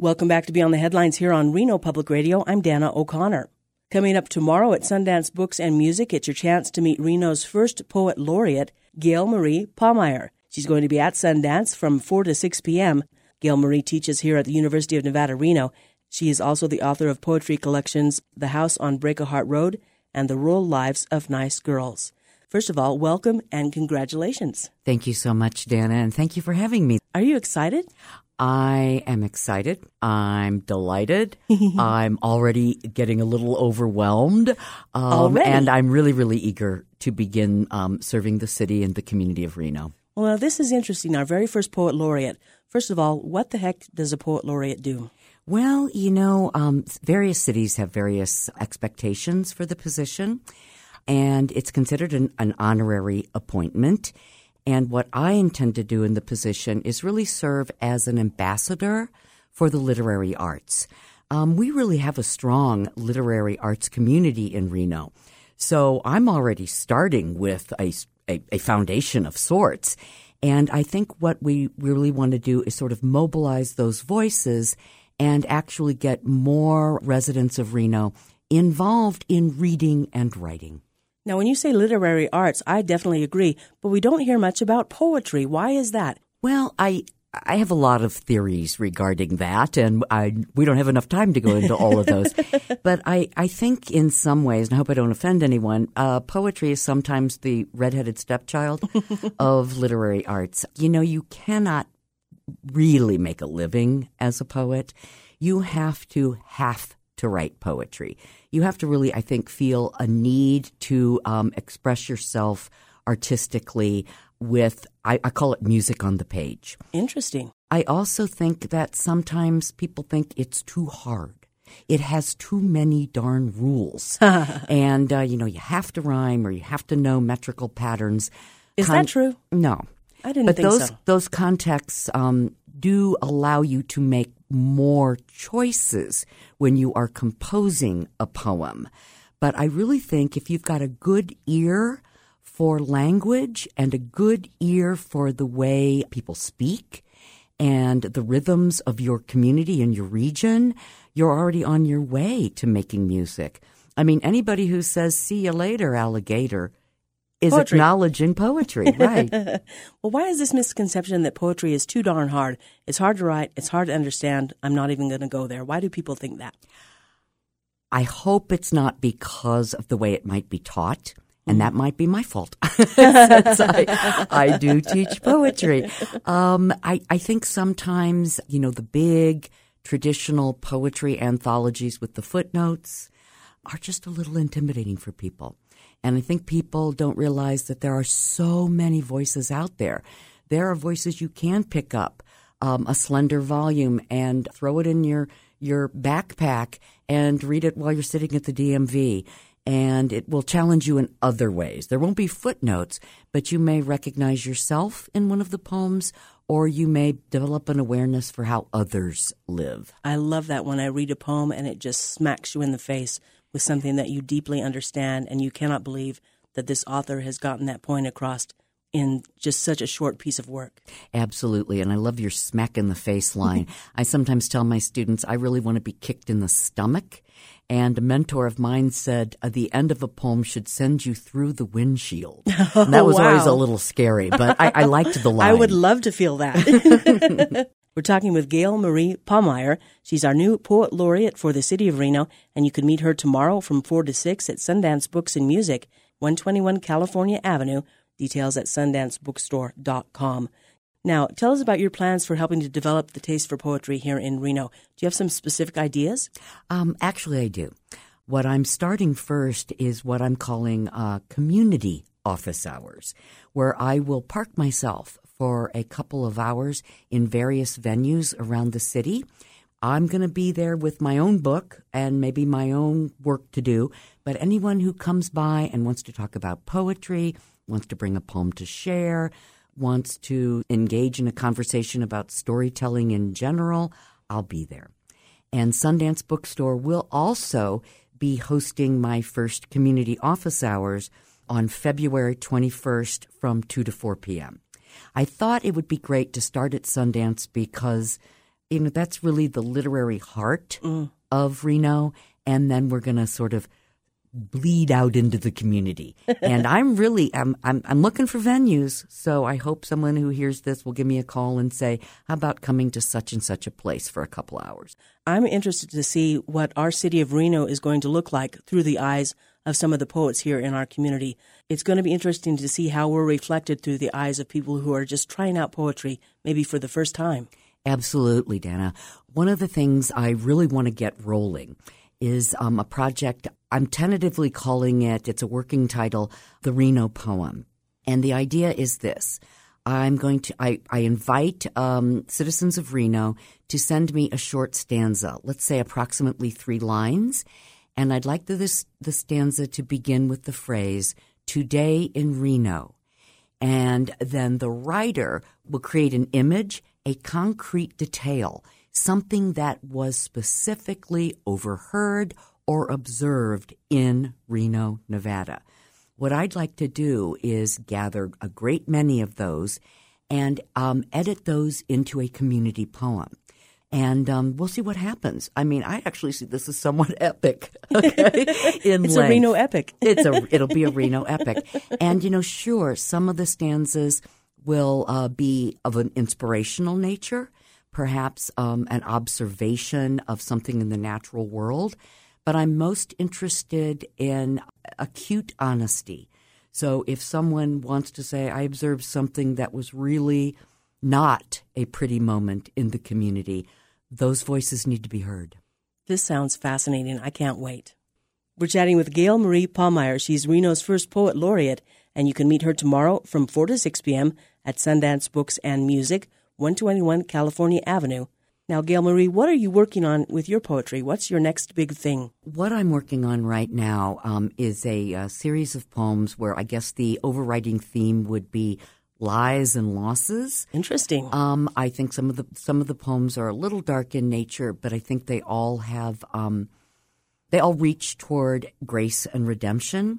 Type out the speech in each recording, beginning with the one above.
Welcome back to Beyond the Headlines here on Reno Public Radio. I'm Dana O'Connor. Coming up tomorrow at Sundance Books and Music, it's your chance to meet Reno's first poet laureate, Gail Marie Pallmeyer. She's going to be at Sundance from 4 to 6 p.m. Gail Marie teaches here at the University of Nevada, Reno. She is also the author of poetry collections The House on Break-A-Heart Road and The Rural Lives of Nice Girls. First of all, welcome and congratulations. Thank you so much, Dana, and thank you for having me. Are you excited? I am excited. I'm delighted. I'm already getting a little overwhelmed. And I'm really, really eager to begin serving the city and the community of Reno. Well, this is interesting. Our very first poet laureate. First of all, what the heck does a poet laureate do? Well, various cities have various expectations for the position, and it's considered an honorary appointment. And what I intend to do in the position is really serve as an ambassador for the literary arts. We really have a strong literary arts community in Reno. So I'm already starting with a foundation of sorts. And I think what we really want to do is sort of mobilize those voices and actually get more residents of Reno involved in reading and writing. Now, when you say literary arts, I definitely agree, but we don't hear much about poetry. Why is that? Well, I have a lot of theories regarding that, and we don't have enough time to go into all of those. But I think in some ways, and I hope I don't offend anyone, poetry is sometimes the redheaded stepchild of literary arts. You cannot really make a living as a poet. You have to write poetry. You have to really, I think, feel a need to express yourself artistically with, I call it music on the page. Interesting. I also think that sometimes people think it's too hard. It has too many darn rules. And, you have to rhyme or you have to know metrical patterns. Is that true? No. I didn't think so. But those contexts do allow you to make more choices when you are composing a poem. But I really think if you've got a good ear for language and a good ear for the way people speak and the rhythms of your community and your region, you're already on your way to making music. I mean, anybody who says, "See you later, alligator," is poetry. Acknowledging poetry, right? Well, why is this misconception that poetry is too darn hard? It's hard to write. It's hard to understand. I'm not even going to go there. Why do people think that? I hope it's not because of the way it might be taught, and that might be my fault since I do teach poetry. I think sometimes, the big traditional poetry anthologies with the footnotes are just a little intimidating for people. And I think people don't realize that there are so many voices out there. There are voices you can pick up, a slender volume, and throw it in your backpack and read it while you're sitting at the DMV. And it will challenge you in other ways. There won't be footnotes, but you may recognize yourself in one of the poems, or you may develop an awareness for how others live. I love that when I read a poem and it just smacks you in the face with something that you deeply understand, and you cannot believe that this author has gotten that point across in just such a short piece of work. Absolutely, and I love your smack in the face line. I sometimes tell my students I really want to be kicked in the stomach, and a mentor of mine said the end of a poem should send you through the windshield. And that was always a little scary, but I liked the line. I would love to feel that. We're talking with Gail Marie Pallmeyer. She's our new poet laureate for the city of Reno, and you can meet her tomorrow from 4 to 6 at Sundance Books and Music, 121 California Avenue. Details at sundancebookstore.com. Now, tell us about your plans for helping to develop the taste for poetry here in Reno. Do you have some specific ideas? Actually, I do. What I'm starting first is what I'm calling community office hours, where I will park myself for a couple of hours in various venues around the city. I'm going to be there with my own book and maybe my own work to do, but anyone who comes by and wants to talk about poetry, wants to bring a poem to share, wants to engage in a conversation about storytelling in general, I'll be there. And Sundance Bookstore will also be hosting my first community office hours on February 21st from 2 to 4 p.m. I thought it would be great to start at Sundance because that's really the literary heart of Reno. And then we're going to sort of bleed out into the community. And I'm looking for venues. So I hope someone who hears this will give me a call and say, how about coming to such and such a place for a couple hours? I'm interested to see what our city of Reno is going to look like through the eyes of some of the poets here in our community. It's going to be interesting to see how we're reflected through the eyes of people who are just trying out poetry, maybe for the first time. Absolutely, Dana. One of the things I really want to get rolling is a project. I'm tentatively calling it's a working title, The Reno Poem. And the idea is this. I invite citizens of Reno to send me a short stanza, let's say approximately 3 lines. And I'd like the stanza to begin with the phrase, "Today in Reno." And then the writer will create an image, a concrete detail, something that was specifically overheard or observed in Reno, Nevada. What I'd like to do is gather a great many of those and edit those into a community poem. And we'll see what happens. I mean, I actually see this as somewhat epic. Okay, it's a Reno epic. It'll be a Reno epic. And sure, some of the stanzas will be of an inspirational nature, perhaps an observation of something in the natural world. But I'm most interested in acute honesty. So if someone wants to say, I observed something that was really not a pretty moment in the community, those voices need to be heard. This sounds fascinating. I can't wait. We're chatting with Gail Marie Pallmeyer. She's Reno's first poet laureate, and you can meet her tomorrow from 4 to 6 p.m. at Sundance Books and Music, 121 California Avenue. Now, Gail Marie, what are you working on with your poetry? What's your next big thing? What I'm working on right now is a series of poems where I guess the overriding theme would be lies and losses. Interesting. I think some of the poems are a little dark in nature, but I think they all have they all reach toward grace and redemption.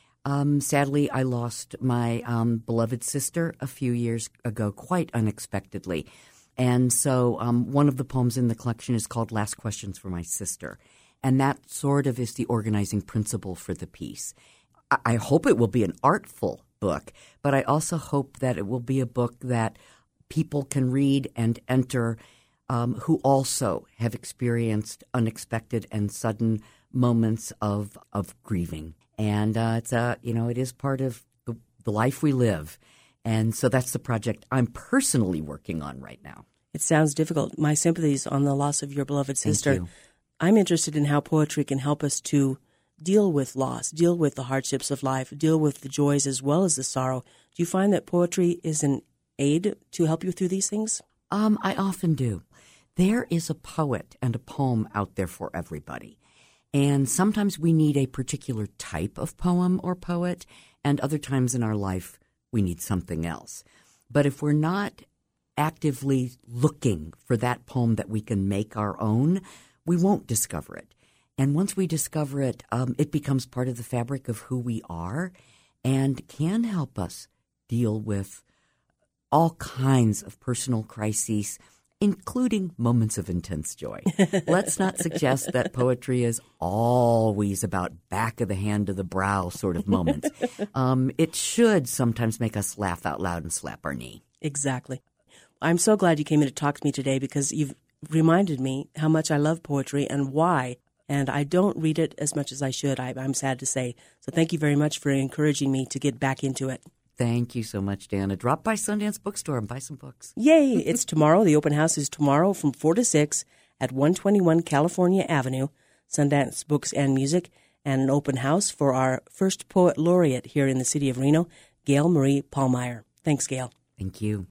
Sadly, I lost my beloved sister a few years ago, quite unexpectedly. And so one of the poems in the collection is called Last Questions for My Sister. And that sort of is the organizing principle for the piece. I hope it will be an artful book, but I also hope that it will be a book that people can read and enter who also have experienced unexpected and sudden moments of grieving. And it is part of the life we live. And so that's the project I'm personally working on right now. It sounds difficult. My sympathies on the loss of your beloved sister. Thank you. I'm interested in how poetry can help us to deal with loss, deal with the hardships of life, deal with the joys as well as the sorrow. Do you find that poetry is an aid to help you through these things? I often do. There is a poet and a poem out there for everybody. And sometimes we need a particular type of poem or poet, and other times in our life we need something else. But if we're not actively looking for that poem that we can make our own, we won't discover it. And once we discover it, it becomes part of the fabric of who we are and can help us deal with all kinds of personal crises, including moments of intense joy. Let's not suggest that poetry is always about back of the hand to the brow sort of moments. It should sometimes make us laugh out loud and slap our knee. Exactly. I'm so glad you came in to talk to me today because you've reminded me how much I love poetry and why. And I don't read it as much as I should, I'm sad to say. So thank you very much for encouraging me to get back into it. Thank you so much, Dana. Drop by Sundance Bookstore and buy some books. Yay! It's tomorrow. The open house is tomorrow from 4 to 6 at 121 California Avenue, Sundance Books and Music, and an open house for our first poet laureate here in the city of Reno, Gail Marie Pallmeyer. Thanks, Gail. Thank you.